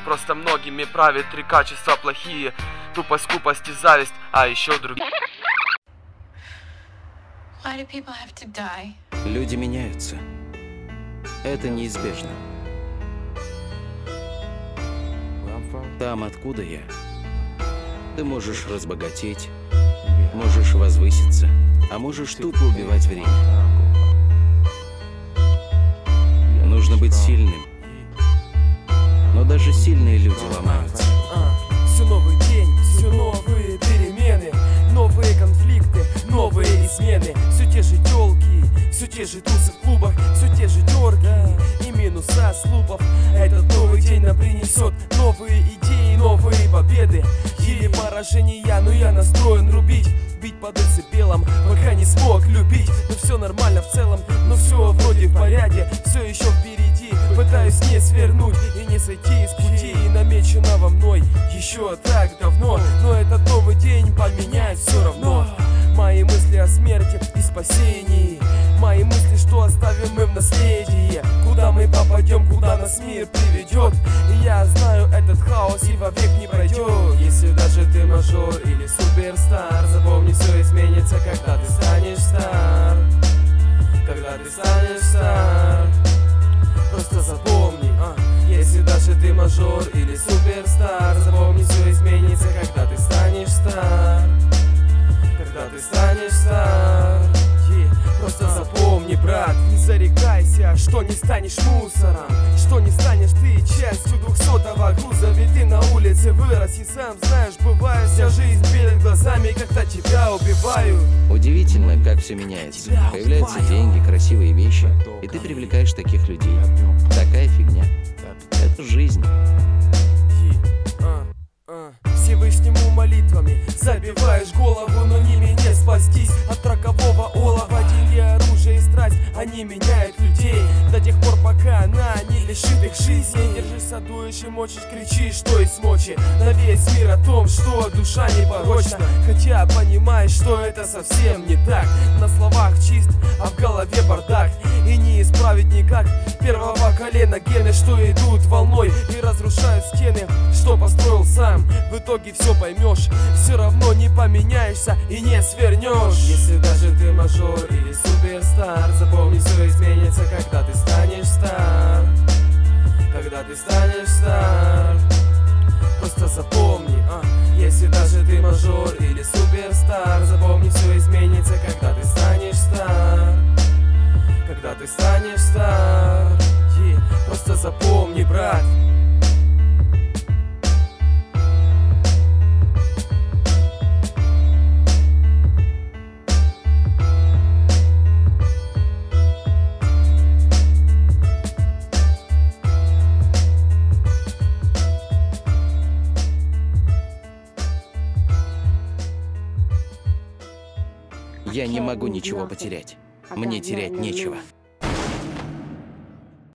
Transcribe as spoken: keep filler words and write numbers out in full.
просто многими правит три качества плохие: тупость, скупость и зависть, а еще другие. Люди меняются. Это неизбежно. Там, откуда я, ты можешь разбогатеть, можешь возвыситься, а можешь тупо убивать время. Нужно быть сильным. Но даже сильные люди ломаются. Все новый день, все новые перемены, новые конфликты, новые измены. Все те же тёлки, все те же тусы в клубах, все те же дёрги и минуса с лупов. Этот новый день нам принесет новые идеи, новые победы или поражения. Но я настроен рубить, бить по децибелам, пока не смог любить. Но все нормально в целом, но все вроде в порядке, все еще впереди. Пытаюсь не свернуть и не сойти из пути намеченного мной еще так давно. Но этот новый день поменяет все равно мои мысли о смерти и спасении, мои мысли, что оставим мы в наследие. Куда мы попадем, куда нас мир приведет. И я знаю, этот хаос и вовек не пройдет. Если даже ты мажор или суперстар, запомни, все изменится, когда ты станешь стар. Когда ты станешь стар. Просто запомни, а, если даже ты мажор или суперстар, запомни, все изменится, когда ты станешь стар. Когда ты станешь стар. Yeah. Просто запомни, брат, не зарекайся, что не станешь мусором, что не станешь ты частью двухсотого груза. Ведь ты на улице вырос и сам знаешь, бывает вся жизнь перед глазами, когда тебя убивают. Удивительно, как все меняется. Появляются деньги, красивые вещи, и ты привлекаешь таких людей. Такая фигня. Это жизнь. Всевышнему молитвами забиваешь голову, но ними не спастись от рокового олова. Деньги, оружие и страсть, они меняют людей до тех пор, пока она не лишит их жизни. Держишься, садуешь и мочишь, кричишь, что есть мочи на весь мир о том, что душа непорочна. Хотя понимаешь, что это совсем не так. На словах чист, а в голове бардак. И не исправить никак первого колена гены, что идут волной и разрушают стены, что построил сам. В итоге все поймешь, все равно не поменяешься и не свернешь. Если даже ты мажор или суперстар, запомни, все изменится, когда ты станешь стар. Когда ты станешь стар. Просто запомни, а, если даже ты мажор или суперстар, запомни, все изменится, когда ты станешь стар. Когда ты станешь стар. Yeah. Просто запомни, брат. Я не могу ничего потерять. Мне терять нечего.